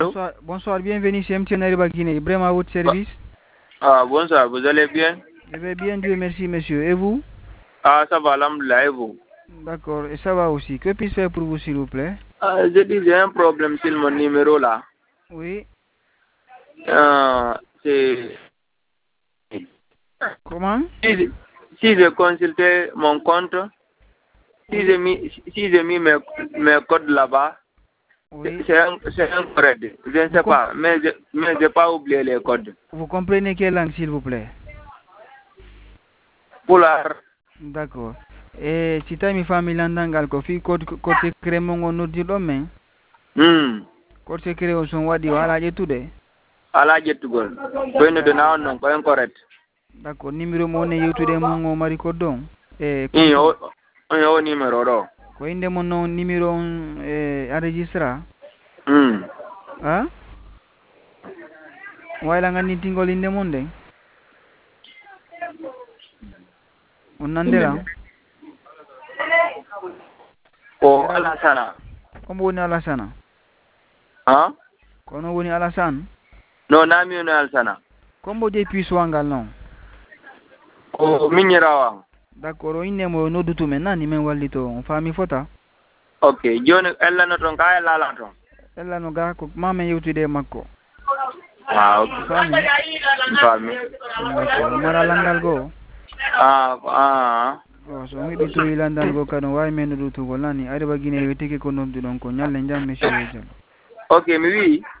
Bonsoir, bonsoir, bienvenue chez MTN Ariba Guinée. Ibrahim à votre service. Ah, bonsoir, vous allez bien? Je vais bien, Dieu merci, monsieur. Et vous? Ah, ça va, alhamdoulilah, et vous? D'accord, et ça va aussi. Que puis-je faire pour vous, s'il vous plaît? Ah, je dis, j'ai un problème sur mon numéro là. Oui. C'est... Comment? Si je consultais mon compte, si Oui. j'ai mis mes codes là-bas, Oui. c'est incorrect. Je ne sais pas, mais je n'ai pas oublié les codes. Vous comprenez quelle langue, s'il vous plaît? Poulard. D'accord. Et si tu as mis famille landangal ko fi code secret mo ngon noddi do men. Code secret o son wadi wala je tude. Ala jettugol. Ko no de na non ko incorrect. D'accord, numéro mo ne yotude mo ngo mari ko don. O numéro do. Ko inde mo non numéro on enregistra. Ha? Wayla ngani tingol inde mon de. On nandela. Ko Alasana. Kombo woni Alasana? Ha? Kono woni Alasan? No, nami woni Alasana. Kombo je puiswangal non? Ko miñirawa. D'accord, o inne mo nodutu men nani men wallito on fami fota. Ok, joni ella no ton ka ella la ton. Ella no ga ko mame yewtude makko. Ah, ok. Fami. D'accord, mara landal go. So ngi to landal go kano way men nodutu go nani Ariba Guinée wetike ko noddu don ko nyalle jam monsieur Diallo. Ok, mi wi